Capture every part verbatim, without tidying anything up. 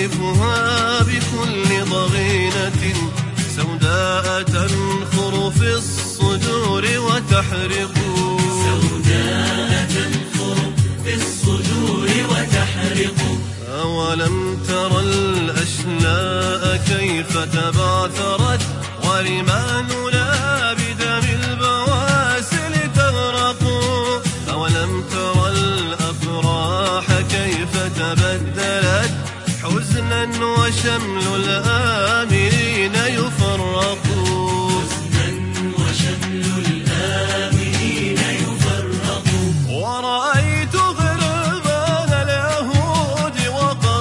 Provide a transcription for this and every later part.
يقذفها بكل ضغينة سوداء تنخر في الصدور وتحرق سوداء تنخر في الصدور وتحرق. أولم تر الأشلاء كيف تبعثرت ورماننا بدم البواسل تغرق. أولم تر الأفراح كيف تبدلت حزنا وشمل الآمرين يفرق. حزنا وشمل الآمرين يفرق. ورأيت غربان اليهود وقد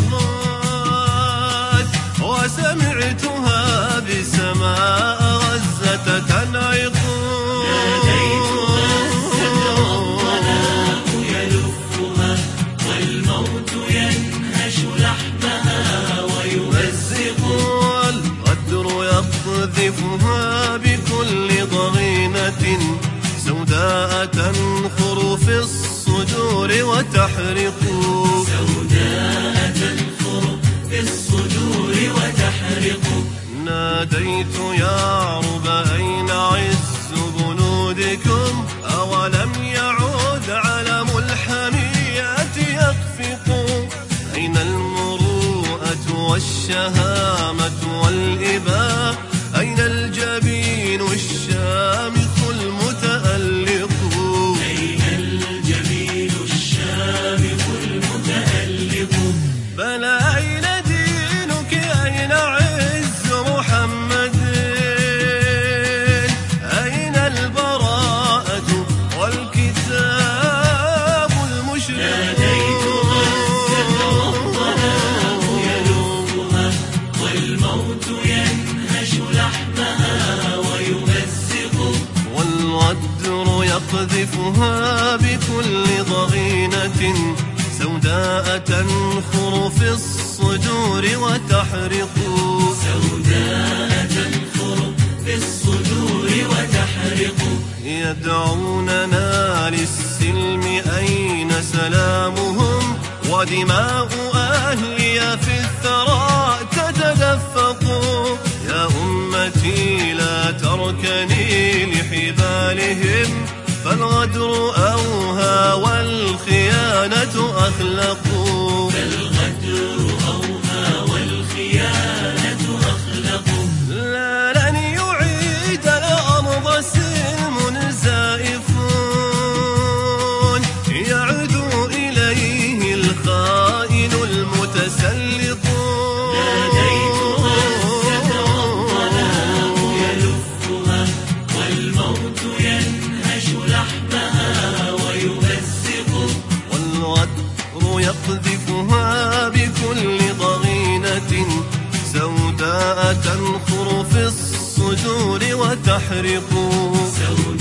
طغت وسمعتها بسماء غزة تنعق. ناديت غزة والظلام يلفها والموت ينهش لحمها ويمزق. والغدر يقذفها بكل ضغينة سوداء تنخر في الصدور وتحرق. سوداء تنخر في الصدور وتحرق. ناديت يا عرب أين عز جنودكم أولم يعود علم الحمية يخفق. أين المروءة والشهامة والإباء أين الجبين الشامخ المتألق. أين الجميل الشامخ المتألق. بلى أين دينك أين عز محمد أين البراءة والكتاب المشرق. ناديت غزة والظلام يلفها والموت ينهش لحمها ويمزق. والغدر يقذفها بكل ضغينة سوداء تنخر في الصدور وتحرق. سوداء تنخر في الصدور وتحرق. يدعوننا للسلم أين سلامهم ودماء أهلي في الثرى تتدفق. يا أمتي لا تركني لحبالهم فالغدر أوهى والخيانة أخلق. فالغدر أوهى والخيانة أخلق. لا لن يعيد الأرض سلم زائف يعدو إليه الخائن المتسلط. ناديت غزة والظلام يلفها والموت ينهش لحمها ويمزق. والغدر يقذفها بكل ضغينة سوداء تنخر في الصدور وتحرق.